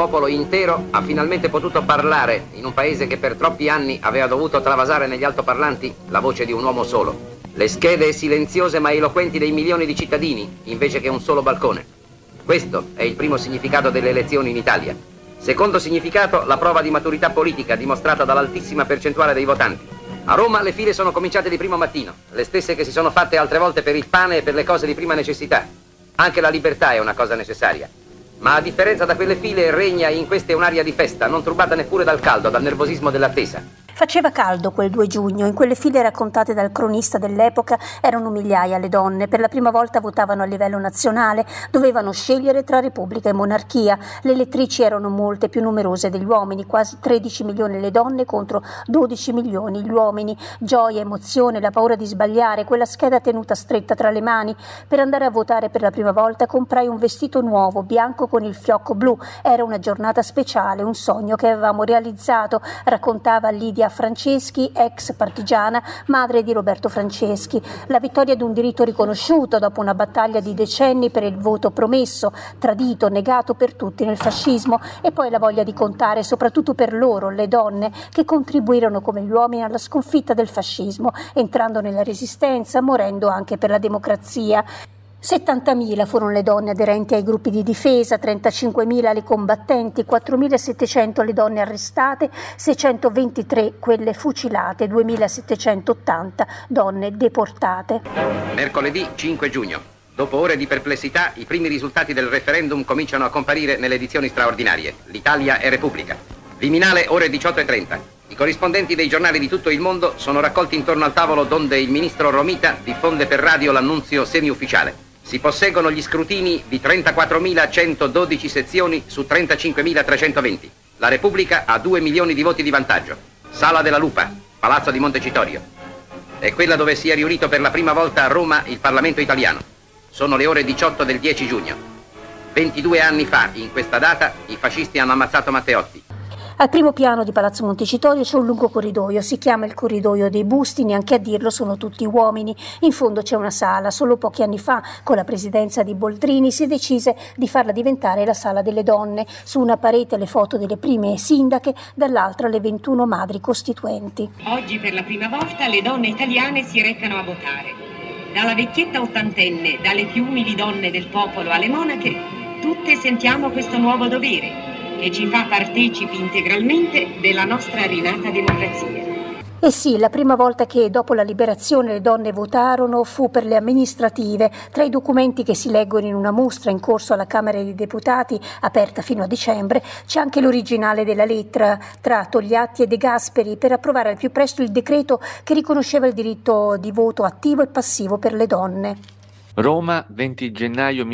popolo intero ha finalmente potuto parlare in un paese che per troppi anni aveva dovuto travasare negli altoparlanti la voce di un uomo solo. Le schede silenziose ma eloquenti dei milioni di cittadini, invece che un solo balcone. Questo è il primo significato delle elezioni in Italia. Secondo significato, la prova di maturità politica dimostrata dall'altissima percentuale dei votanti. A Roma le file sono cominciate di primo mattino, le stesse che si sono fatte altre volte per il pane e per le cose di prima necessità. Anche la libertà è una cosa necessaria. Ma a differenza da quelle file regna in queste un'aria di festa, non turbata neppure dal caldo, dal nervosismo dell'attesa. Faceva caldo quel 2 giugno, in quelle file raccontate dal cronista dell'epoca erano migliaia le donne, per la prima volta votavano a livello nazionale, dovevano scegliere tra repubblica e monarchia, le elettrici erano molte, più numerose degli uomini, quasi 13 milioni le donne contro 12 milioni gli uomini, gioia, emozione, la paura di sbagliare, quella scheda tenuta stretta tra le mani. Per andare a votare per la prima volta comprai un vestito nuovo, bianco con il fiocco blu, era una giornata speciale, un sogno che avevamo realizzato, raccontava Lidia Franceschi, ex partigiana, madre di Roberto Franceschi. La vittoria di un diritto riconosciuto dopo una battaglia di decenni per il voto promesso, tradito, negato per tutti nel fascismo, e poi la voglia di contare soprattutto per loro, le donne, che contribuirono come gli uomini alla sconfitta del fascismo, entrando nella resistenza, morendo anche per la democrazia. 70.000 furono le donne aderenti ai gruppi di difesa, 35.000 le combattenti, 4.700 le donne arrestate, 623 quelle fucilate, 2.780 donne deportate. Mercoledì 5 giugno. Dopo ore di perplessità, i primi risultati del referendum cominciano a comparire nelle edizioni straordinarie. L'Italia è Repubblica. Viminale, ore 18:30. I corrispondenti dei giornali di tutto il mondo sono raccolti intorno al tavolo donde il ministro Romita diffonde per radio l'annunzio semiufficiale. Si posseggono gli scrutini di 34.112 sezioni su 35.320. La Repubblica ha 2 milioni di voti di vantaggio. Sala della Lupa, Palazzo di Montecitorio. È quella dove si è riunito per la prima volta a Roma il Parlamento italiano. Sono le ore 18 del 10 giugno. 22 anni fa, in questa data, i fascisti hanno ammazzato Matteotti. Al primo piano di Palazzo Montecitorio c'è un lungo corridoio, si chiama il corridoio dei busti, neanche a dirlo sono tutti uomini. In fondo c'è una sala, solo pochi anni fa, con la presidenza di Boldrini, si decise di farla diventare la sala delle donne. Su una parete le foto delle prime sindache, dall'altra le 21 madri costituenti. Oggi per la prima volta le donne italiane si recano a votare. Dalla vecchietta ottantenne, dalle più umili donne del popolo alle monache, tutte sentiamo questo nuovo dovere che ci fa partecipi integralmente della nostra rinata democrazia. E sì, la prima volta che dopo la liberazione le donne votarono fu per le amministrative. Tra i documenti che si leggono in una mostra in corso alla Camera dei Deputati, aperta fino a dicembre, c'è anche l'originale della lettera tra Togliatti e De Gasperi per approvare al più presto il decreto che riconosceva il diritto di voto attivo e passivo per le donne. Roma, 20 gennaio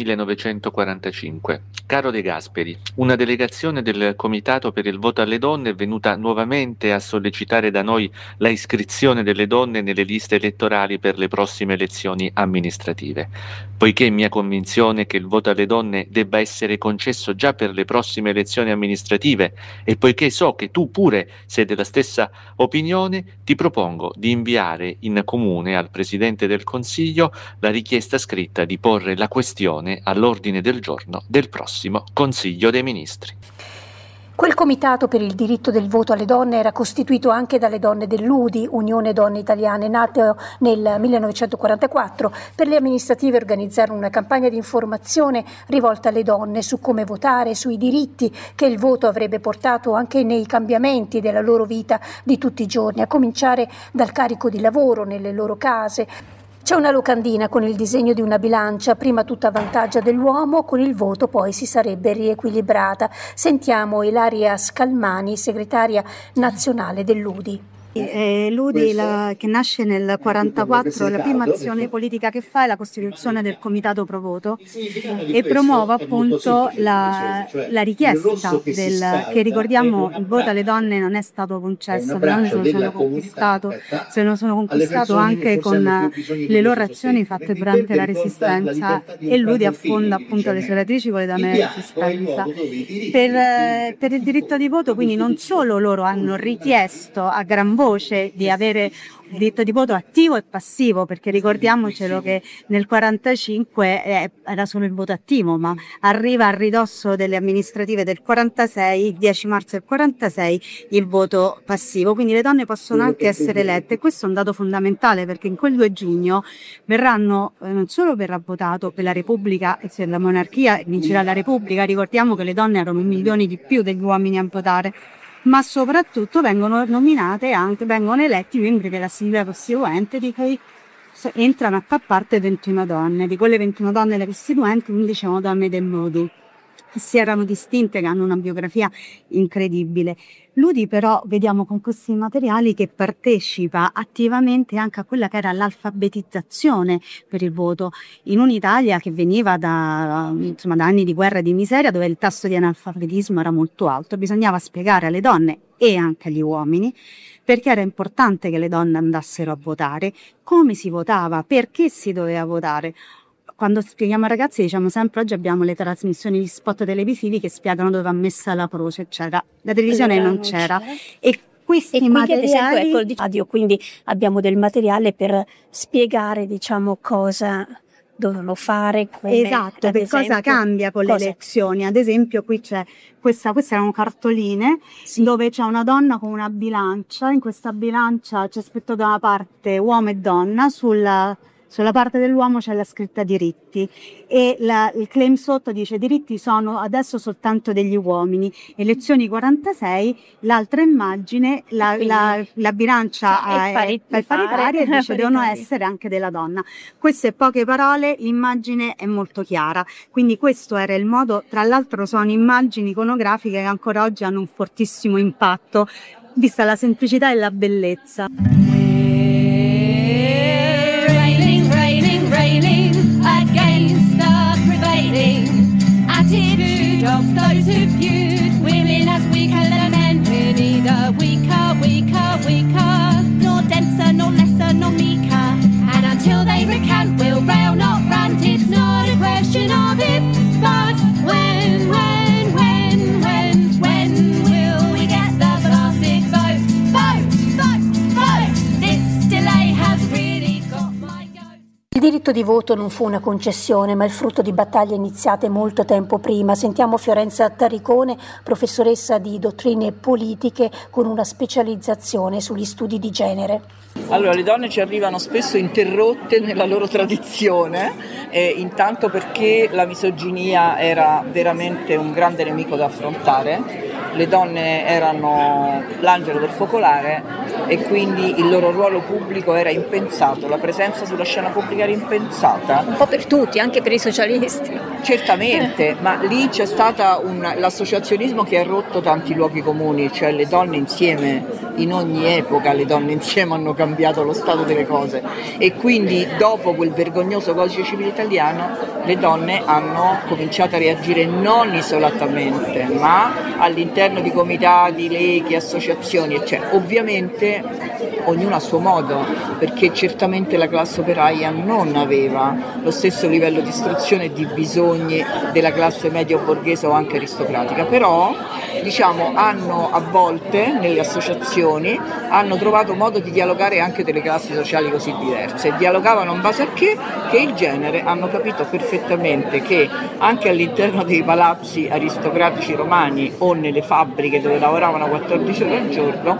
1945. Caro De Gasperi, una delegazione del Comitato per il voto alle donne è venuta nuovamente a sollecitare da noi la iscrizione delle donne nelle liste elettorali per le prossime elezioni amministrative. Poiché è mia convinzione che il voto alle donne debba essere concesso già per le prossime elezioni amministrative e poiché so che tu pure sei della stessa opinione, ti propongo di inviare in comune al Presidente del Consiglio la richiesta scritta di porre la questione all'ordine del giorno del prossimo Consiglio dei Ministri. Quel comitato per il diritto del voto alle donne era costituito anche dalle donne dell'UDI, Unione Donne Italiane, nato nel 1944. Per le amministrative organizzarono una campagna di informazione rivolta alle donne su come votare, sui diritti che il voto avrebbe portato anche nei cambiamenti della loro vita di tutti i giorni, a cominciare dal carico di lavoro nelle loro case. C'è una locandina con il disegno di una bilancia, prima tutta a vantaggio dell'uomo, con il voto poi si sarebbe riequilibrata. Sentiamo Ilaria Scalmani, segretaria nazionale dell'UDI. L'UDI che nasce nel 1944, la prima azione politica che fa è la costituzione del comitato pro voto e promuove appunto la richiesta che ricordiamo il voto alle donne non è stato concesso, le donne se lo sono conquistato anche con le loro azioni fatte durante la resistenza e l'UDI affonda appunto le sue radici con le donne della resistenza. Per il diritto di voto quindi non solo loro hanno richiesto a gran voce voce, di avere il diritto di voto attivo e passivo, perché ricordiamocelo che nel 45 era solo il voto attivo, ma arriva a ridosso delle amministrative del 46, il 10 marzo del 46, il voto passivo, quindi le donne possono anche essere elette. Questo è un dato fondamentale, perché in quel 2 giugno verranno, non solo verrà votato per la Repubblica e se la monarchia vincerà la Repubblica, ricordiamo che le donne erano 1 milione di più degli uomini a votare, ma soprattutto vengono eletti membri dell'Assemblea Costituente, di cui entrano a far parte 21 donne. Di quelle 21 donne le Costituenti, 11 sono donne del Modu, che si erano distinte, che hanno una biografia incredibile. Ludi però vediamo con questi materiali che partecipa attivamente anche a quella che era l'alfabetizzazione per il voto in un'Italia che veniva da anni di guerra e di miseria, dove il tasso di analfabetismo era molto alto. Bisognava spiegare alle donne e anche agli uomini perché era importante che le donne andassero a votare, come si votava, perché si doveva votare. Quando spieghiamo ai ragazzi diciamo sempre: oggi abbiamo le trasmissioni di spot televisivi che spiegano dove va messa la croce, eccetera. La televisione non c'era. E questi materiali... ad esempio, ecco, radio, quindi abbiamo del materiale per spiegare, diciamo, cosa dovevano fare. Come, esatto, per cosa cambia con le elezioni. Ad esempio qui c'è queste erano cartoline, sì, dove c'è una donna con una bilancia. In questa bilancia c'è scritto da una parte uomo e donna, sulla parte dell'uomo c'è la scritta diritti e il claim sotto dice: diritti sono adesso soltanto degli uomini. Elezioni 46, l'altra immagine, la bilancia è paritaria e dice devono essere anche della donna. Queste poche parole, l'immagine è molto chiara, quindi questo era il modo. Tra l'altro sono immagini iconografiche che ancora oggi hanno un fortissimo impatto, vista la semplicità e la bellezza. Railing against the prevailing attitude of those who viewed women as weaker than men. We're neither weaker, nor denser, nor lesser, nor meeker. And until they recant, we'll rail, not rant. It's not a question of if, but when will we get the blasted vote? Vote! This delay has really got my goat. Il diritto di voto non fu una concessione, ma il frutto di battaglie iniziate molto tempo prima. Sentiamo Fiorenza Taricone, professoressa di dottrine politiche con una specializzazione sugli studi di genere. Allora, le donne ci arrivano spesso interrotte nella loro tradizione, intanto perché la misoginia era veramente un grande nemico da affrontare. Le donne erano l'angelo del focolare e quindi il loro ruolo pubblico era impensato, la presenza sulla scena pubblica era impensata. Un po' per tutti, anche per i socialisti. Certamente, ma lì c'è stato l'associazionismo che ha rotto tanti luoghi comuni, cioè le donne insieme, in ogni epoca le donne insieme hanno cambiato lo stato delle cose e quindi dopo quel vergognoso codice civile italiano le donne hanno cominciato a reagire non isolatamente, ma all'interno di comitati, leghi, associazioni, eccetera. Ovviamente ognuno a suo modo, perché certamente la classe operaia non aveva lo stesso livello di istruzione e di bisogni della classe medio borghese o anche aristocratica, però diciamo hanno a volte nelle associazioni hanno trovato modo di dialogare anche delle classi sociali così diverse, dialogavano in base a che il genere, hanno capito perfettamente che anche all'interno dei palazzi aristocratici romani o nelle fabbriche dove lavoravano 14 ore al giorno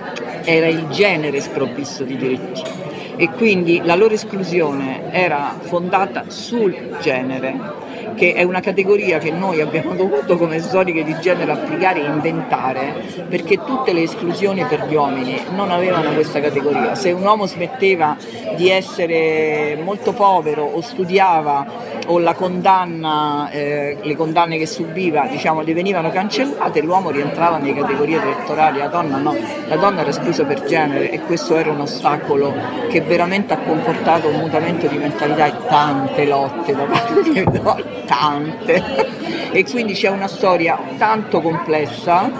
era il genere sprovvisto di diritti e quindi la loro esclusione era fondata sul genere, che è una categoria che noi abbiamo dovuto come storiche di genere applicare e inventare, perché tutte le esclusioni per gli uomini non avevano questa categoria. Se un uomo smetteva di essere molto povero o studiava o la condanna, le condanne che subiva diciamo le venivano cancellate, l'uomo rientrava nelle categorie elettorali, la donna no, la donna era esclusa per genere e questo era un ostacolo che veramente ha comportato un mutamento di mentalità e tante lotte da parte delle donne, tante, e quindi c'è una storia tanto complessa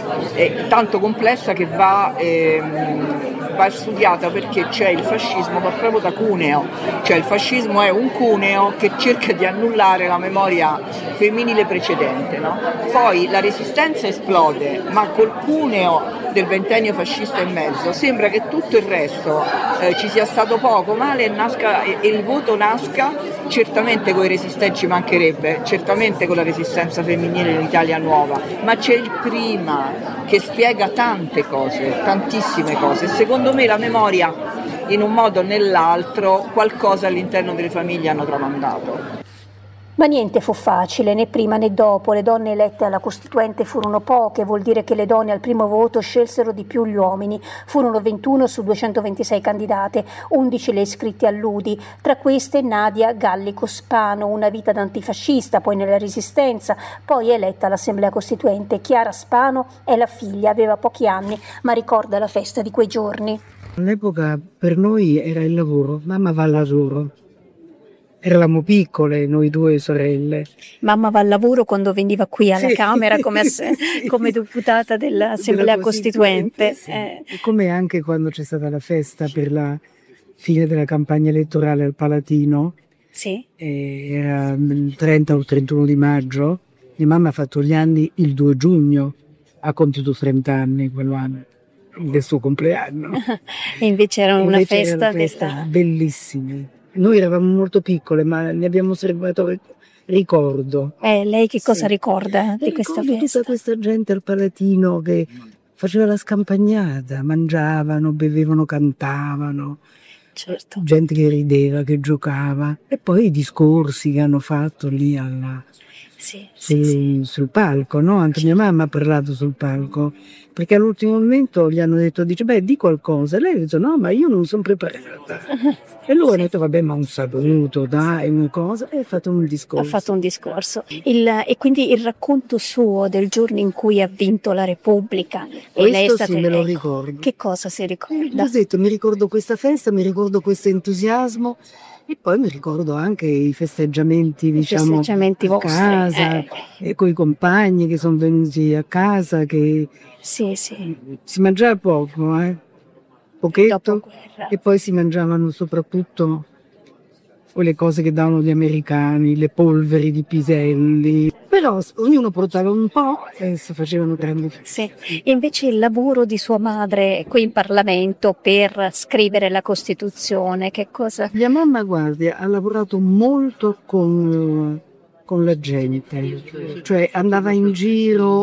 che va studiata, perché c'è il fascismo va proprio da cuneo, cioè il fascismo è un cuneo che cerca di annullare la memoria femminile precedente, no? Poi la resistenza esplode, ma col cuneo del ventennio fascista e mezzo, sembra che tutto il resto ci sia stato poco male e il voto nasca certamente con i resistenti, ci mancherebbe, certamente con la resistenza femminile in Italia Nuova, ma c'è il prima che spiega tante cose, tantissime cose. Secondo me la memoria, in un modo o nell'altro, qualcosa all'interno delle famiglie hanno tramandato. Ma niente fu facile, né prima né dopo. Le donne elette alla Costituente furono poche, vuol dire che le donne al primo voto scelsero di più gli uomini. Furono 21 su 226 candidate, 11 le iscritte all'UDI, tra queste Nadia Gallico Spano, una vita da antifascista, poi nella Resistenza, poi eletta all'Assemblea Costituente. Chiara Spano è la figlia, aveva pochi anni, ma ricorda la festa di quei giorni. All'epoca per noi era il lavoro, mamma va al lavoro. Eravamo piccole, noi due sorelle. Mamma va al lavoro quando veniva qui alla Camera come deputata dell'Assemblea Costituente. Sì. Come anche quando c'è stata la festa per la fine della campagna elettorale al Palatino. Sì. Era il 30 o il 31 di maggio. Mia mamma ha fatto gli anni il 2 giugno, ha compiuto 30 anni quell'anno, del suo compleanno. E invece era una festa bellissima. Noi eravamo molto piccole, ma ne abbiamo osservato ricordo. Lei che cosa ricorda di questa festa? Tutta questa gente al Palatino che faceva la scampagnata, mangiavano, bevevano, cantavano. Certo. Gente che rideva, che giocava. E poi i discorsi che hanno fatto lì sul palco, no? Anche mia mamma ha parlato sul palco, perché all'ultimo momento gli hanno detto, di qualcosa. E lei ha detto, no, ma io non sono preparata. E lui ha detto, vabbè, ma un saluto, dai, una cosa. E ha fatto un discorso. Ha fatto un discorso. E quindi il racconto suo del giorno in cui ha vinto la Repubblica. Questo e lei è stata, me lo ricordo. Che cosa si ricorda? Ho detto, mi ricordo questa festa, mi ricordo questo entusiasmo. E poi mi ricordo anche i festeggiamenti, a casa, e coi compagni che sono venuti a casa, che si mangiava poco, pochetto, e poi si mangiavano soprattutto quelle cose che davano gli americani, le polveri di piselli. Però ognuno portava un po' e si facevano grandi feste. Sì. E invece il lavoro di sua madre qui in Parlamento per scrivere la Costituzione, che cosa? Mia mamma, guardi, ha lavorato molto con la gente, cioè andava in giro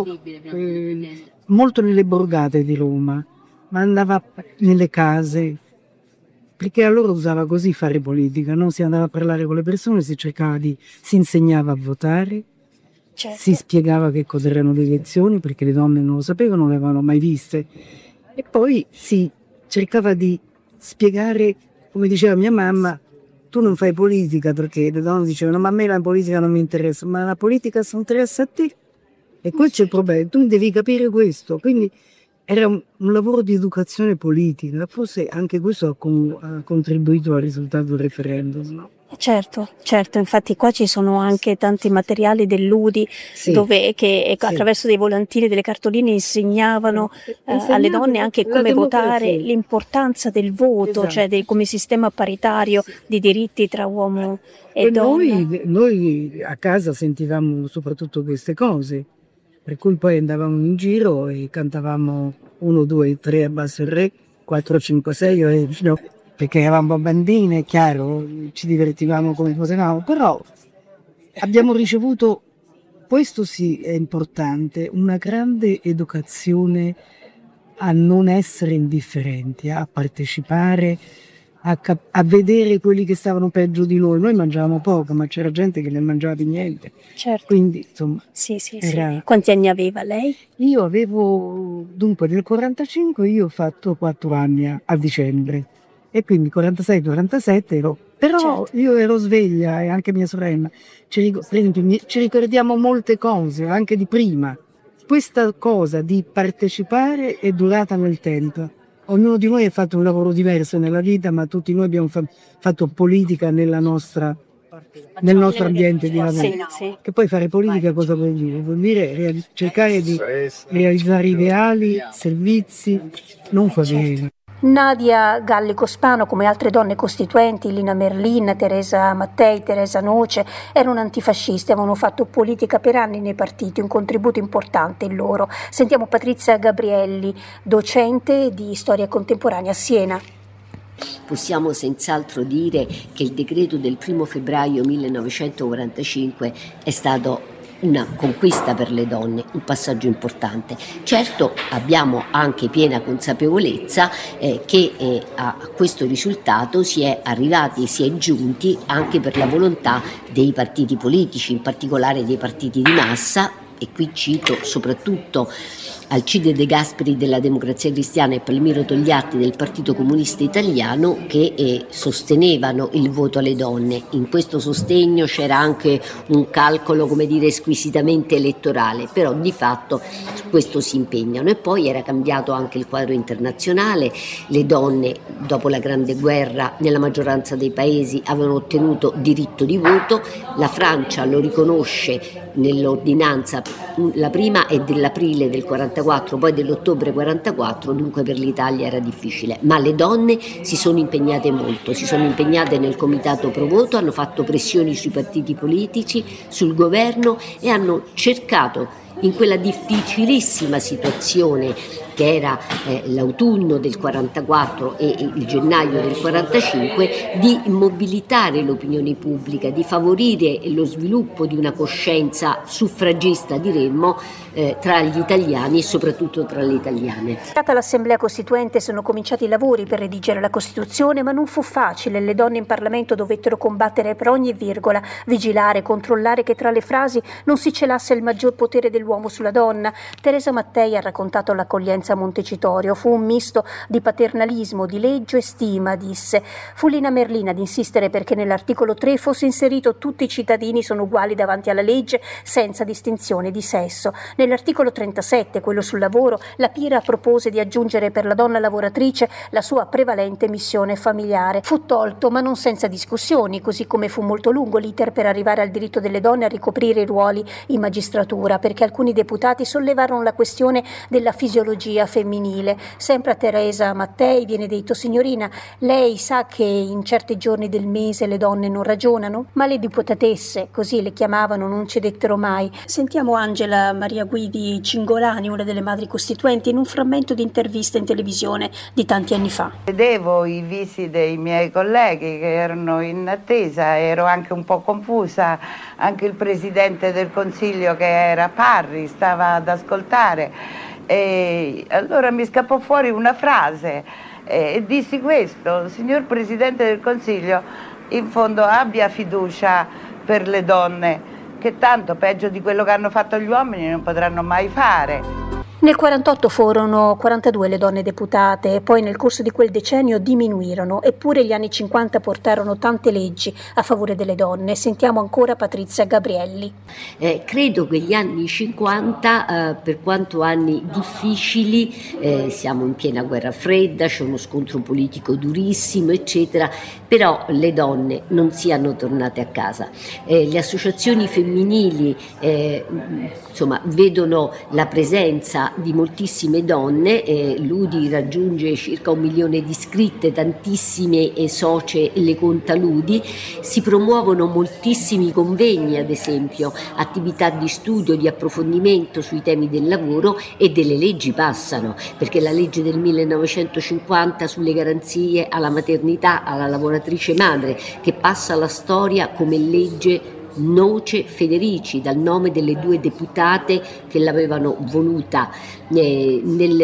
molto nelle borgate di Roma, ma andava nelle case, perché allora usava così fare politica, no? Si andava a parlare con le persone, si insegnava a votare. Certo. Si spiegava che cosa erano le elezioni, perché le donne non lo sapevano, non le avevano mai viste, e poi si cercava di spiegare, come diceva mia mamma, tu non fai politica, perché le donne dicevano, ma a me la politica non mi interessa, ma la politica si interessa a te, e questo c'è il problema, tu devi capire questo. Quindi era un lavoro di educazione politica, forse anche questo ha contribuito al risultato del referendum, no? Certo, infatti qua ci sono anche tanti materiali dell'UDI dove attraverso dei volantini, delle cartoline insegnavano alle donne anche come votare, l'importanza del voto, cioè come sistema paritario di diritti tra uomo e donna. Noi a casa sentivamo soprattutto queste cose, per cui poi andavamo in giro e cantavamo 1, 2, 3 a basso il re, 4, 5, 6 perché eravamo bambine, chiaro, ci divertivamo come potevamo, però abbiamo ricevuto, questo sì è importante, una grande educazione a non essere indifferenti, a partecipare, a vedere quelli che stavano peggio di noi. Noi mangiavamo poco, ma c'era gente che ne mangiava niente. Certo. Quindi, insomma, Quanti anni aveva lei? Io avevo, dunque, nel 45 io ho fatto 4 anni a dicembre. E quindi 46-47 ero, però io ero sveglia, e anche mia sorella. Per esempio, ci ricordiamo molte cose, anche di prima. Questa cosa di partecipare è durata nel tempo. Ognuno di noi ha fatto un lavoro diverso nella vita, ma tutti noi abbiamo fatto politica nel nostro ambiente di lavoro. Sì. Che poi fare politica cosa vuol dire? Vuol dire cercare di realizzare ideali, servizi, non favela. Nadia Gallico-Spano, come altre donne costituenti, Lina Merlin, Teresa Mattei, Teresa Noce, erano antifasciste, avevano fatto politica per anni nei partiti, un contributo importante il loro. Sentiamo Patrizia Gabrielli, docente di storia contemporanea a Siena. Possiamo senz'altro dire che il decreto del 1 febbraio 1945 è stato una conquista per le donne, un passaggio importante. Certo, abbiamo anche piena consapevolezza che a questo risultato si è arrivati e si è giunti anche per la volontà dei partiti politici, in particolare dei partiti di massa, e qui cito soprattutto Alcide De Gasperi della Democrazia Cristiana e Palmiro Togliatti del Partito Comunista Italiano, che sostenevano il voto alle donne. In questo sostegno c'era anche un calcolo, come dire, squisitamente elettorale, però di fatto su questo si impegnano. E poi era cambiato anche il quadro internazionale, le donne dopo la Grande Guerra nella maggioranza dei paesi avevano ottenuto diritto di voto, la Francia lo riconosce nell'ordinanza, la prima è dell'aprile del 44, poi dell'ottobre 44, dunque per l'Italia era difficile, ma le donne si sono impegnate molto, si sono impegnate nel comitato pro voto, hanno fatto pressioni sui partiti politici, sul governo e hanno cercato in quella difficilissima situazione che era l'autunno del 44 e il gennaio del 45, di mobilitare l'opinione pubblica, di favorire lo sviluppo di una coscienza suffragista, diremmo, tra gli italiani e soprattutto tra le italiane. Stata l'Assemblea Costituente sono cominciati i lavori per redigere la Costituzione, ma non fu facile. Le donne in Parlamento dovettero combattere per ogni virgola, vigilare, controllare che tra le frasi non si celasse il maggior potere dell'uomo sulla donna. Teresa Mattei ha raccontato l'accoglienza a Montecitorio. Fu un misto di paternalismo, di leggio e stima, disse. Fu Lina Merlin ad insistere perché nell'articolo 3 fosse inserito tutti i cittadini sono uguali davanti alla legge senza distinzione di sesso. Nell'articolo 37, quello sul lavoro, la Pira propose di aggiungere per la donna lavoratrice la sua prevalente missione familiare. Fu tolto, ma non senza discussioni, così come fu molto lungo l'iter per arrivare al diritto delle donne a ricoprire i ruoli in magistratura, perché alcuni deputati sollevarono la questione della fisiologia femminile. Sempre a Teresa Mattei viene detto: signorina, lei sa che in certi giorni del mese le donne non ragionano? Ma le deputatesse, così le chiamavano, non cedettero mai. Sentiamo Angela Maria Guidi Cingolani, una delle madri costituenti, in un frammento di intervista in televisione di tanti anni fa. Vedevo i visi dei miei colleghi che erano in attesa, ero anche un po' confusa, anche il Presidente del Consiglio che era Parri stava ad ascoltare. E allora mi scappò fuori una frase e dissi questo: signor Presidente del Consiglio, in fondo abbia fiducia per le donne, che tanto peggio di quello che hanno fatto gli uomini non potranno mai fare. Nel 48 furono 42 le donne deputate, poi nel corso di quel decennio diminuirono, eppure gli anni 50 portarono tante leggi a favore delle donne. Sentiamo ancora Patrizia Gabrielli. Credo che gli anni 50, per quanto anni difficili, siamo in piena guerra fredda, c'è uno scontro politico durissimo, eccetera, però le donne non siano tornate a casa. Le associazioni femminili insomma, vedono la presenza di moltissime donne, l'UDI raggiunge circa 1 milione di iscritte, tantissime socie le conta l'UDI, si promuovono moltissimi convegni, ad esempio, attività di studio, di approfondimento sui temi del lavoro, e delle leggi passano, perché la legge del 1950 sulle garanzie alla maternità, alla lavoratrice madre, che passa alla storia come legge Noce Federici, dal nome delle 2 deputate che l'avevano voluta. Nel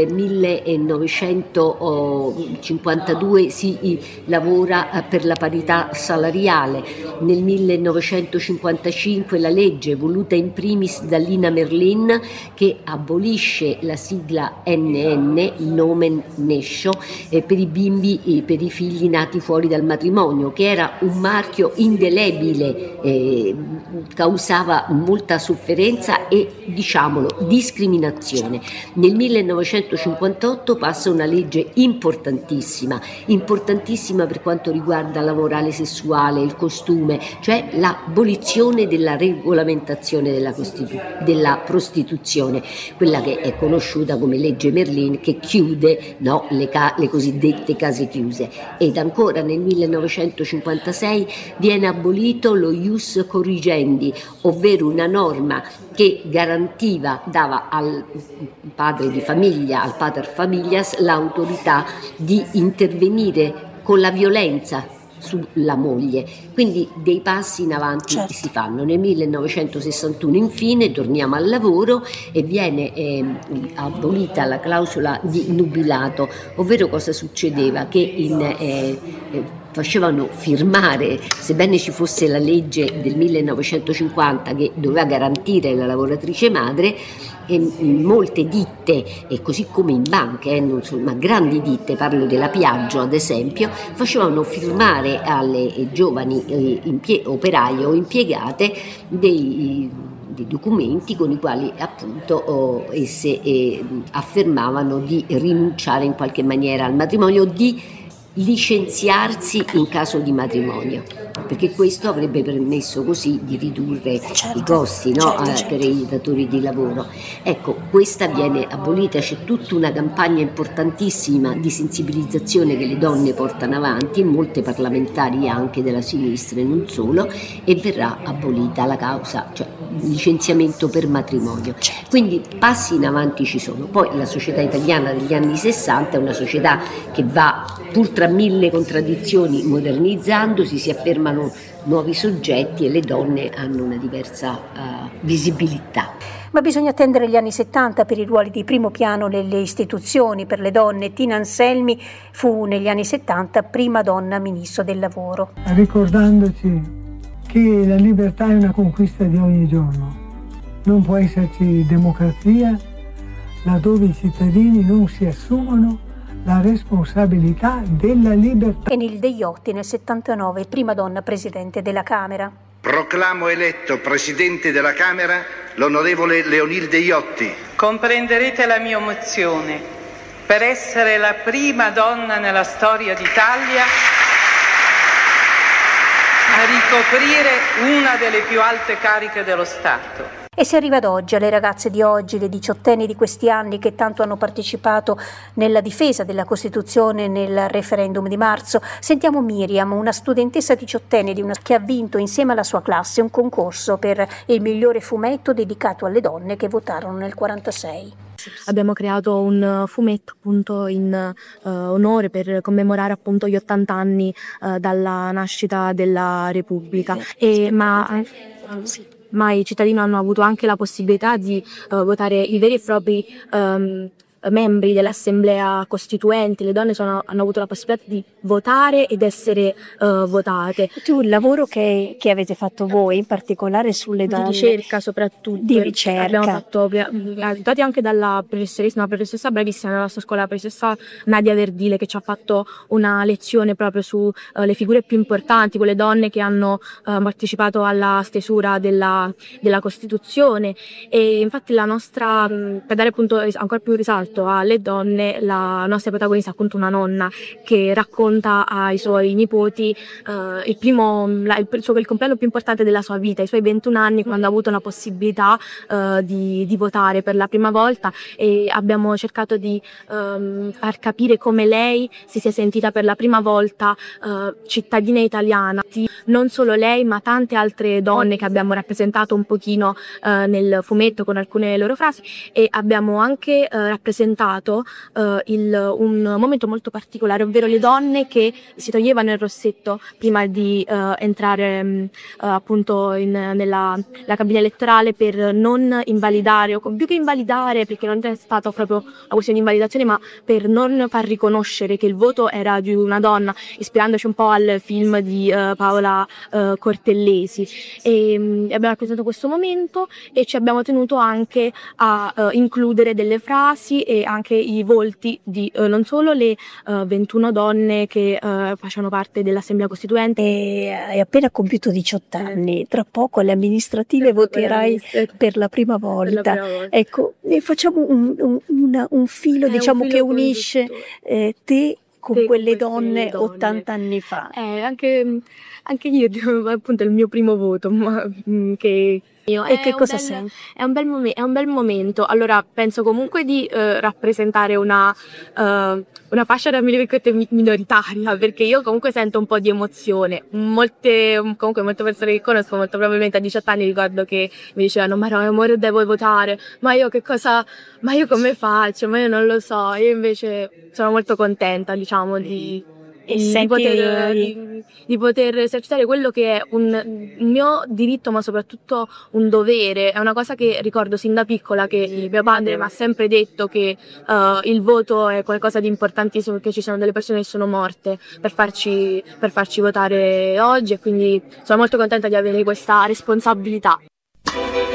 1952 si lavora per la parità salariale, nel 1955 la legge voluta in primis da Lina Merlin che abolisce la sigla NN, Nomen Nescio, per i bimbi, per i figli nati fuori dal matrimonio, che era un marchio indelebile causava molta sofferenza e, diciamolo, discriminazione. Nel 1958 passa una legge importantissima per quanto riguarda la morale sessuale, il costume, cioè l'abolizione della regolamentazione della prostituzione, quella che è conosciuta come legge Merlin, che chiude, no, le cosiddette case chiuse. Ed ancora nel 1956 viene abolito lo ius corrigendi, ovvero una norma che dava al padre di famiglia, al pater familias, l'autorità di intervenire con la violenza sulla moglie. Quindi dei passi in avanti si fanno. Nel 1961 infine torniamo al lavoro e viene abolita la clausola di nubilato, ovvero cosa succedeva? Che facevano firmare, sebbene ci fosse la legge del 1950 che doveva garantire la lavoratrice madre, molte ditte, e così come in banche, non solo, ma grandi ditte, parlo della Piaggio ad esempio, facevano firmare alle giovani operaie o impiegate dei documenti con i quali appunto esse affermavano di rinunciare in qualche maniera al matrimonio, di licenziarsi in caso di matrimonio, perché questo avrebbe permesso così di ridurre i costi, no? Per i datori di lavoro. Ecco, questa viene abolita, c'è tutta una campagna importantissima di sensibilizzazione che le donne portano avanti, molte parlamentari anche della sinistra e non solo, e verrà abolita la causa, cioè licenziamento per matrimonio. Quindi passi in avanti ci sono. Poi la società italiana degli anni 60 è una società che va, pur tra mille contraddizioni, modernizzandosi, si affermano nuovi soggetti e le donne hanno una diversa visibilità. Ma bisogna attendere gli anni 70 per i ruoli di primo piano nelle istituzioni per le donne. Tina Anselmi fu negli anni 70 prima donna ministro del lavoro. Ricordandoci che la libertà è una conquista di ogni giorno. Non può esserci democrazia laddove i cittadini non si assumono la responsabilità della libertà. Enilde Iotti nel 79, prima donna presidente della Camera. Proclamo eletto presidente della Camera l'onorevole Leonilde Iotti. Comprenderete la mia emozione per essere la prima donna nella storia d'Italia a ricoprire una delle più alte cariche dello Stato. E si arriva ad oggi, alle ragazze di oggi, le diciottenni di questi anni che tanto hanno partecipato nella difesa della Costituzione nel referendum di marzo. Sentiamo Miriam, una studentessa diciottenne che ha vinto insieme alla sua classe un concorso per il migliore fumetto dedicato alle donne che votarono nel 1946. Abbiamo creato un fumetto appunto in onore per commemorare appunto gli 80 anni dalla nascita della Repubblica. Ma i cittadini hanno avuto anche la possibilità di votare i veri e propri membri dell'Assemblea Costituente. Le donne hanno avuto la possibilità di votare ed essere votate. Il lavoro che avete fatto voi, in particolare sulle donne, di ricerca soprattutto, di ricerca, abbiamo fatto aiutati anche dalla professoressa bravissima della nostra scuola, la professoressa Nadia Verdile, che ci ha fatto una lezione proprio su le figure più importanti, quelle donne che hanno partecipato alla stesura della Costituzione. E infatti la nostra, per dare appunto ancora più risalto alle donne, la nostra protagonista è appunto una nonna che racconta ai suoi nipoti il compleanno più importante della sua vita, i suoi 21 anni, quando ha avuto la possibilità di votare per la prima volta, e abbiamo cercato di far capire come lei si sia sentita per la prima volta cittadina italiana. Non solo lei, ma tante altre donne che abbiamo rappresentato un pochino nel fumetto con alcune loro frasi, e abbiamo anche rappresentato un momento molto particolare, ovvero le donne che si toglievano il rossetto prima di entrare appunto nella cabina elettorale, per non invalidare, o più che invalidare, perché non è stata proprio la questione di invalidazione, ma per non far riconoscere che il voto era di una donna, ispirandoci un po' al film di Paola via Cortellesi, e abbiamo rappresentato questo momento e ci abbiamo tenuto anche a includere delle frasi e anche i volti di non solo le 21 donne che facevano parte dell'Assemblea Costituente. Hai appena compiuto 18 anni, tra poco alle amministrative voterai per la prima volta. Ecco, facciamo un filo, diciamo, che unisce te con quelle donne 80 anni fa. Anche io, appunto, è il mio primo voto, ma che... E che cosa senti? È un bel momento. Allora, penso comunque di rappresentare una fascia da minoritaria, perché io comunque sento un po' di emozione. Molte persone che conosco, molto probabilmente a 18 anni, ricordo che mi dicevano: ma no, amore, devo votare, ma io come faccio? Ma io non lo so. Io invece sono molto contenta, diciamo, di poter esercitare quello che è un mio diritto, ma soprattutto un dovere. È una cosa che ricordo sin da piccola, che mio padre mi ha sempre detto, che il voto è qualcosa di importantissimo, perché ci sono delle persone che sono morte per farci votare oggi, e quindi sono molto contenta di avere questa responsabilità.